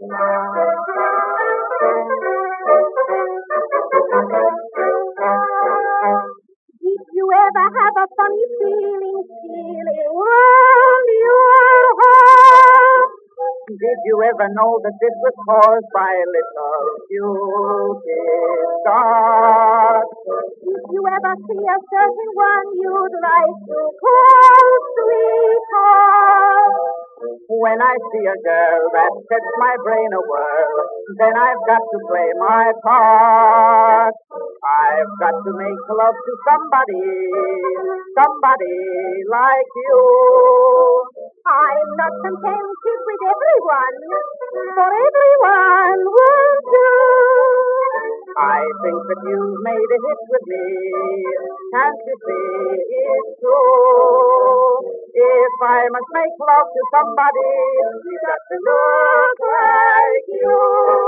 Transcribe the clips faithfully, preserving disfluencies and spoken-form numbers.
Did you ever have a funny feeling, feeling round your heart? Did you ever know that this was caused by a little Cupid dart? Did you ever see a certain one you'd like to call sweetheart? When I see a girl that sets my brain a whirl, then I've got to play my part. I've got to make love to somebody, somebody like you. I'm not contented with everyone, for everyone won't do. I think that you've made a hit with me. Can't you see it's true? If I must make love to somebody, you've got to look like you.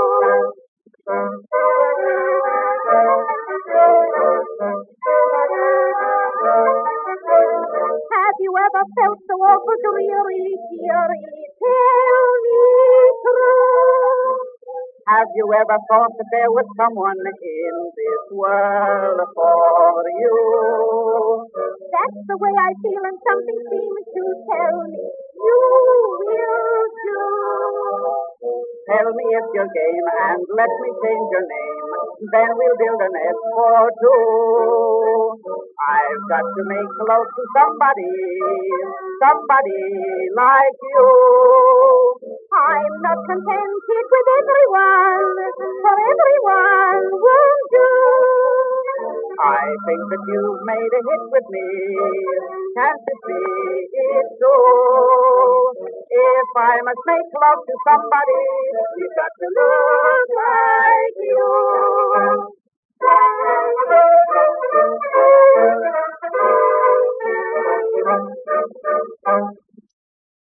Have you ever felt so awful dreary, dearie? Tell me true. Have you ever thought that there was someone in this world for you? That's the way I feel, and something seems to tell me you will do. Tell me if you're game and let me change your name. Then we'll build a nest for two. I've got to make love to somebody, somebody like you. I'm not contented with everyone, for everyone won't do. I think that you've made a hit with me. Can't you see it's true? If I must make love to somebody, you've got to look